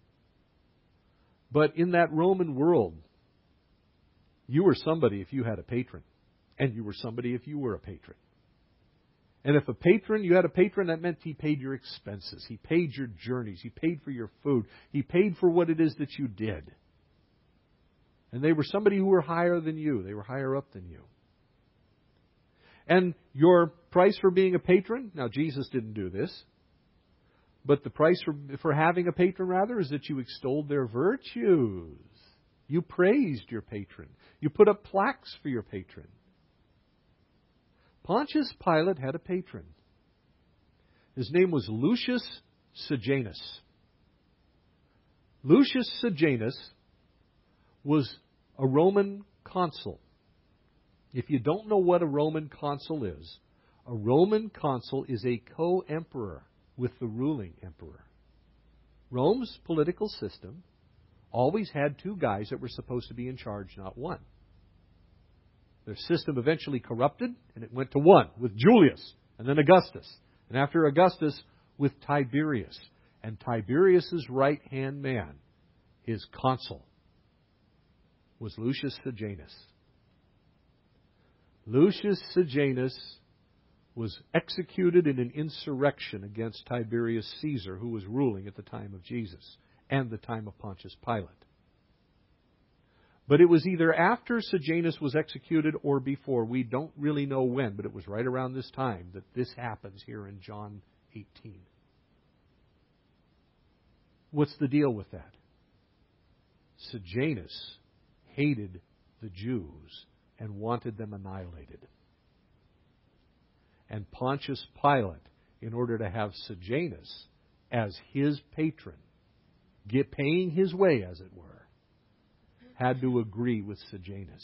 But in that Roman world, you were somebody if you had a patron. And you were somebody if you were a patron. And if you had a patron, that meant he paid your expenses. He paid your journeys. He paid for your food. He paid for what it is that you did. And they were somebody who were higher than you. They were higher up than you. And your price for being a patron, now Jesus didn't do this, but the price for having a patron, rather, is that you extolled their virtues. You praised your patron. You put up plaques for your patron. Pontius Pilate had a patron. His name was Lucius Sejanus. Lucius Sejanus was a Roman consul. If you don't know what a Roman consul is, a Roman consul is a co-emperor with the ruling emperor. Rome's political system always had two guys that were supposed to be in charge, not one. Their system eventually corrupted, and it went to one, with Julius, and then Augustus. And after Augustus, with Tiberius. And Tiberius's right-hand man, his consul, was Lucius Sejanus. Lucius Sejanus was executed in an insurrection against Tiberius Caesar, who was ruling at the time of Jesus and the time of Pontius Pilate. But it was either after Sejanus was executed or before. We don't really know when, but it was right around this time that this happens here in John 18. What's the deal with that? Sejanus hated the Jews and wanted them annihilated. And Pontius Pilate, in order to have Sejanus as his patron, paying his way, as it were, had to agree with Sejanus.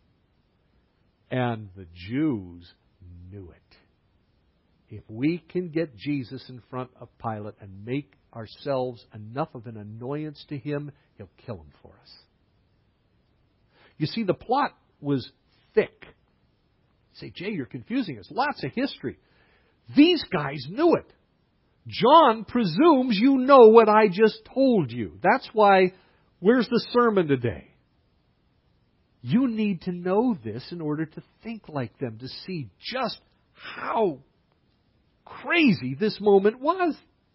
And the Jews knew it. If we can get Jesus in front of Pilate and make ourselves enough of an annoyance to him, he'll kill him for us. You see, the plot was thick. You say, Jay, you're confusing us. Lots of history. These guys knew it. John presumes you know what I just told you. That's why, where's the sermon today? You need to know this in order to think like them, to see just how crazy this moment was.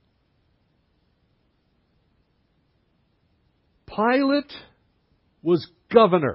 Pilate was governor.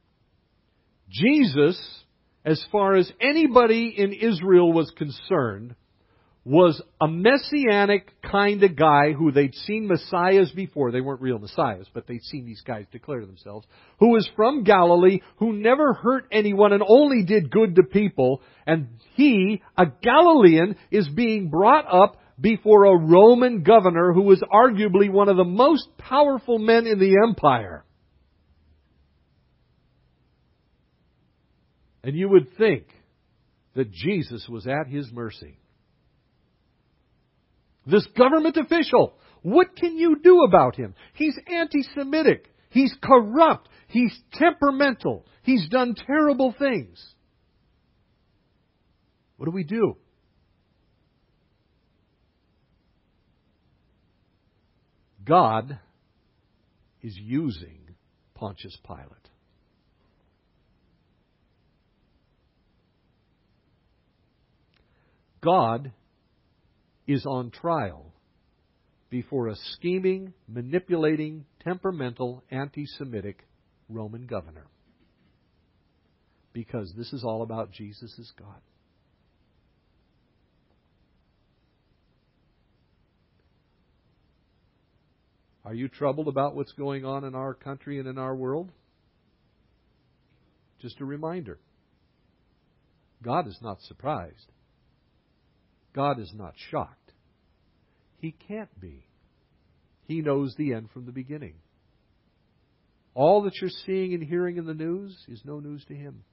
Jesus, as far as anybody in Israel was concerned, was a messianic kind of guy who they'd seen messiahs before. They weren't real messiahs, but they'd seen these guys declare themselves. Who was from Galilee, who never hurt anyone and only did good to people. And he, a Galilean, is being brought up before a Roman governor who was arguably one of the most powerful men in the empire. And you would think that Jesus was at his mercy. This government official, what can you do about him? He's anti-Semitic. He's corrupt. He's temperamental. He's done terrible things. What do we do? God is using Pontius Pilate. God is on trial before a scheming, manipulating, temperamental, anti-Semitic Roman governor. Because this is all about Jesus as God. Are you troubled about what's going on in our country and in our world? Just a reminder. God is not surprised. God is not shocked. He can't be. He knows the end from the beginning. All that you're seeing and hearing in the news is no news to Him.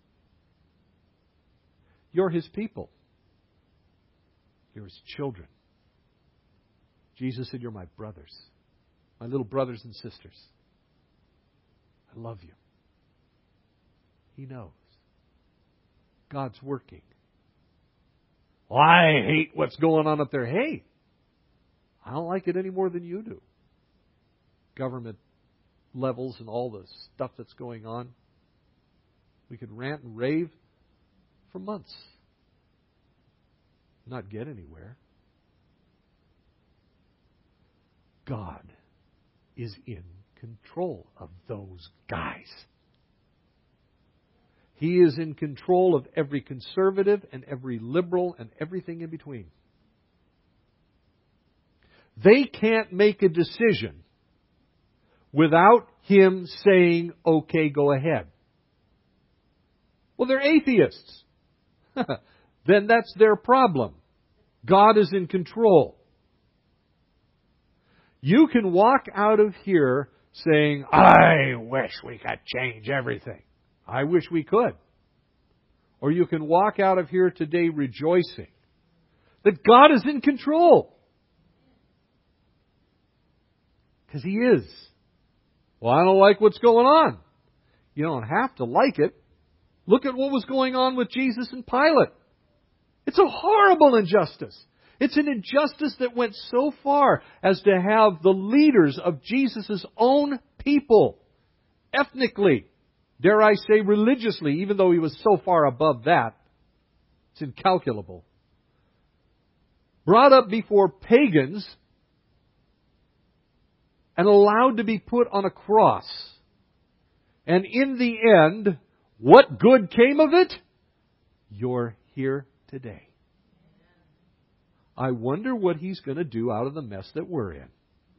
You're His people. You're His children. Jesus said, "You're my brothers, my little brothers and sisters. I love you." He knows. God's working. Well, I hate what's going on up there. Hey, I don't like it any more than you do. Government levels and all the stuff that's going on. We could rant and rave for months. Not get anywhere. God is in control of those guys. He is in control of every conservative and every liberal and everything in between. They can't make a decision without Him saying, "Okay, go ahead." Well, they're atheists. Then that's their problem. God is in control. You can walk out of here saying, "I wish we could change everything." I wish we could. Or you can walk out of here today rejoicing that God is in control. Because He is. Well, I don't like what's going on. You don't have to like it. Look at what was going on with Jesus and Pilate. It's a horrible injustice. It's an injustice that went so far as to have the leaders of Jesus' own people, ethnically, dare I say religiously, even though He was so far above that, it's incalculable, brought up before pagans and allowed to be put on a cross. And in the end, what good came of it? You're here today. I wonder what He's going to do out of the mess that we're in.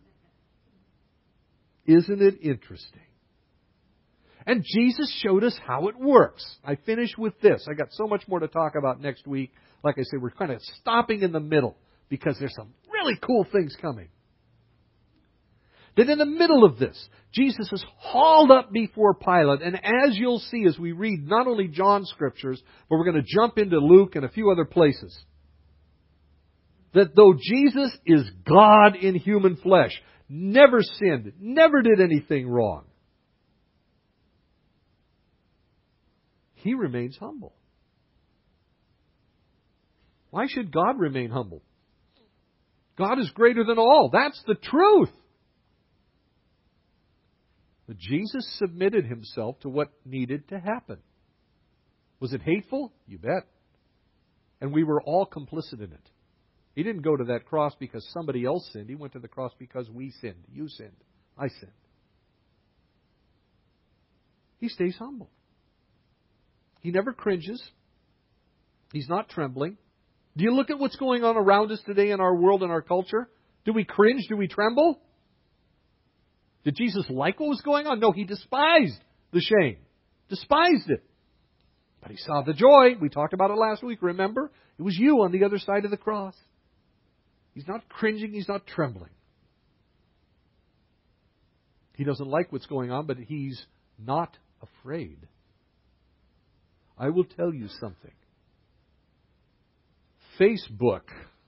Isn't it interesting? And Jesus showed us how it works. I finish with this. I got so much more to talk about next week. Like I said, we're kind of stopping in the middle because there's some really cool things coming. Then in the middle of this, Jesus is hauled up before Pilate. And as you'll see as we read not only John's scriptures, but we're going to jump into Luke and a few other places, that though Jesus is God in human flesh, never sinned, never did anything wrong, He remains humble. Why should God remain humble? God is greater than all. That's the truth. But Jesus submitted himself to what needed to happen. Was it hateful? You bet. And we were all complicit in it. He didn't go to that cross because somebody else sinned. He went to the cross because we sinned. You sinned. I sinned. He stays humble. He never cringes. He's not trembling. Do you look at what's going on around us today in our world and our culture? Do we cringe? Do we tremble? Did Jesus like what was going on? No, he despised the shame. Despised it. But he saw the joy. We talked about it last week, remember? It was you on the other side of the cross. He's not cringing. He's not trembling. He doesn't like what's going on, but he's not afraid. I will tell you something. Facebook.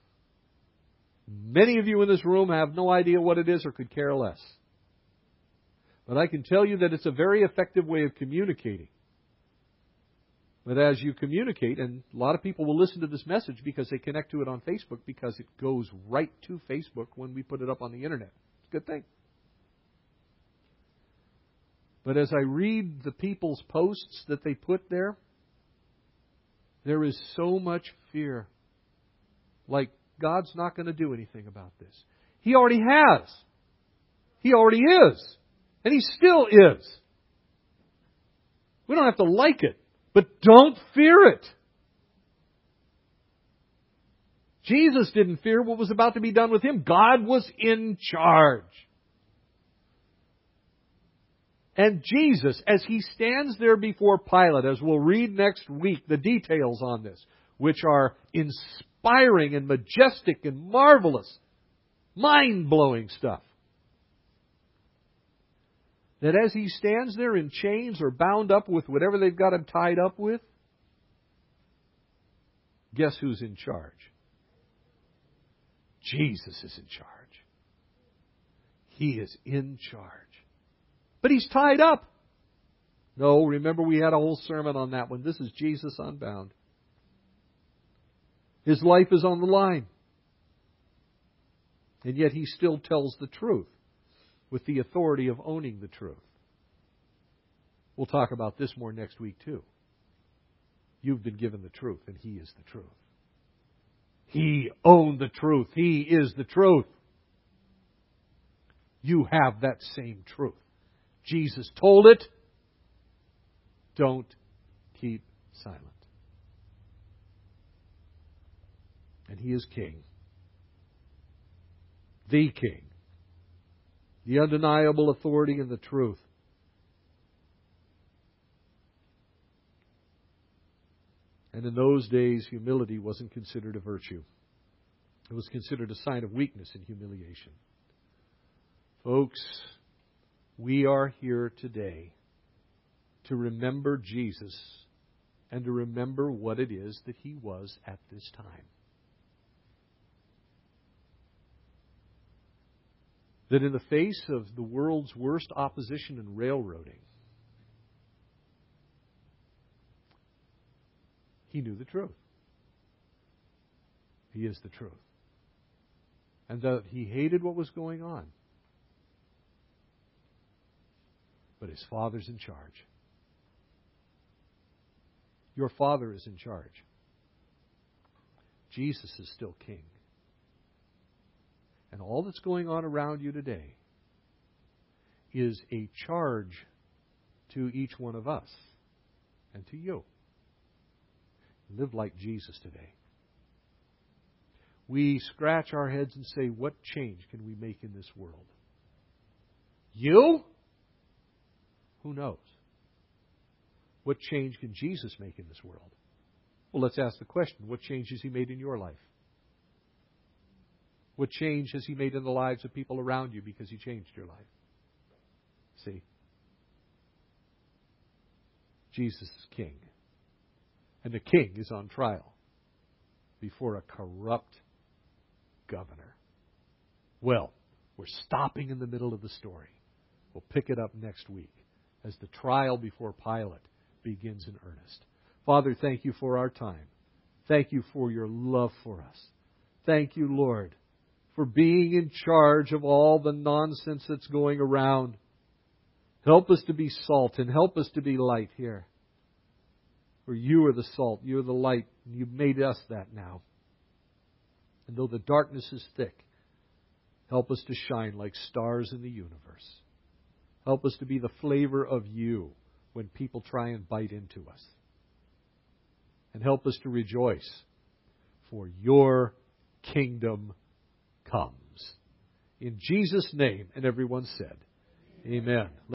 Many of you in this room have no idea what it is or could care less. But I can tell you that it's a very effective way of communicating. But as you communicate, and a lot of people will listen to this message because they connect to it on Facebook because it goes right to Facebook when we put it up on the Internet. It's a good thing. But as I read the people's posts that they put there, there is so much fear. Like, God's not going to do anything about this. He already has. He already is. And He still is. We don't have to like it, but don't fear it. Jesus didn't fear what was about to be done with Him. God was in charge. And Jesus, as He stands there before Pilate, as we'll read next week, the details on this, which are inspiring and majestic and marvelous, mind-blowing stuff. That as He stands there in chains or bound up with whatever they've got Him tied up with, guess who's in charge? Jesus is in charge. He is in charge. But He's tied up. No, remember we had a whole sermon on that one. This is Jesus unbound. His life is on the line. And yet He still tells the truth with the authority of owning the truth. We'll talk about this more next week too. You've been given the truth, and He is the truth. He owned the truth. He is the truth. You have that same truth. Jesus told it. Don't keep silent. And He is King. The King. The undeniable authority and the truth. And in those days, humility wasn't considered a virtue. It was considered a sign of weakness and humiliation. Folks, we are here today to remember Jesus and to remember what it is that He was at this time. That in the face of the world's worst opposition and railroading, He knew the truth. He is the truth. And that He hated what was going on. But His Father's in charge. Your Father is in charge. Jesus is still King. And all that's going on around you today is a charge to each one of us and to you. Live like Jesus today. We scratch our heads and say, what change can we make in this world? You? Who knows? What change can Jesus make in this world? Well, let's ask the question, what change has He made in your life? What change has He made in the lives of people around you because He changed your life? See? Jesus is King. And the King is on trial before a corrupt governor. Well, we're stopping in the middle of the story. We'll pick it up next week as the trial before Pilate begins in earnest. Father, thank You for our time. Thank you for your love for us. Thank you, Lord, for being in charge of all the nonsense that's going around. Help us to be salt and help us to be light here. For you are the salt, you are the light, and you've made us that now. And though the darkness is thick, help us to shine like stars in the universe. Help us to be the flavor of you when people try and bite into us. And help us to rejoice, for your kingdom comes. In Jesus' name, and everyone said, Amen.